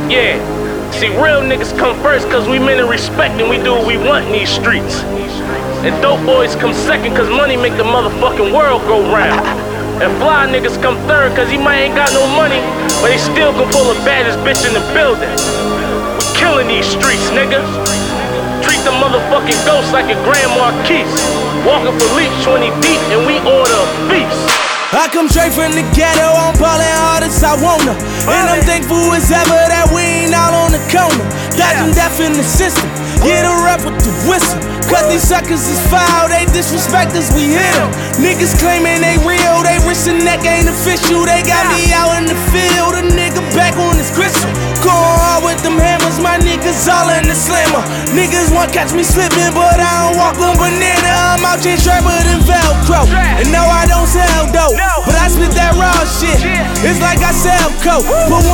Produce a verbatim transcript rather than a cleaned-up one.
Yeah, see, real niggas come first cause we men of respect and we do what we want in these streets. And dope boys come second cause money make the motherfucking world go round. And fly niggas come third cause he might ain't got no money, but he still can pull the baddest bitch in the building. We killing these streets, nigga. Treat the motherfucking ghost like a Grand Marquis. Walking for leaps twenty deep and we order a feast. I come straight from the ghetto, I'm ballin' hard as I wanna. And I'm thankful as ever that we ain't all on the corner. Dodging death in the system, get a rep with the whistle. Cause these suckers is foul, they disrespect us, we hit them. Niggas claiming they real, they wrist and neck ain't official. They got me out in the field, a nigga back on his crystal. Going hard with them hammers, my niggas all in the slammer. Niggas want catch me slipping, but I don't walk on banana. I'm out here sharper than Velcro. And no, I don't sell dope, but I spit that raw shit. It's like I sell coke. Put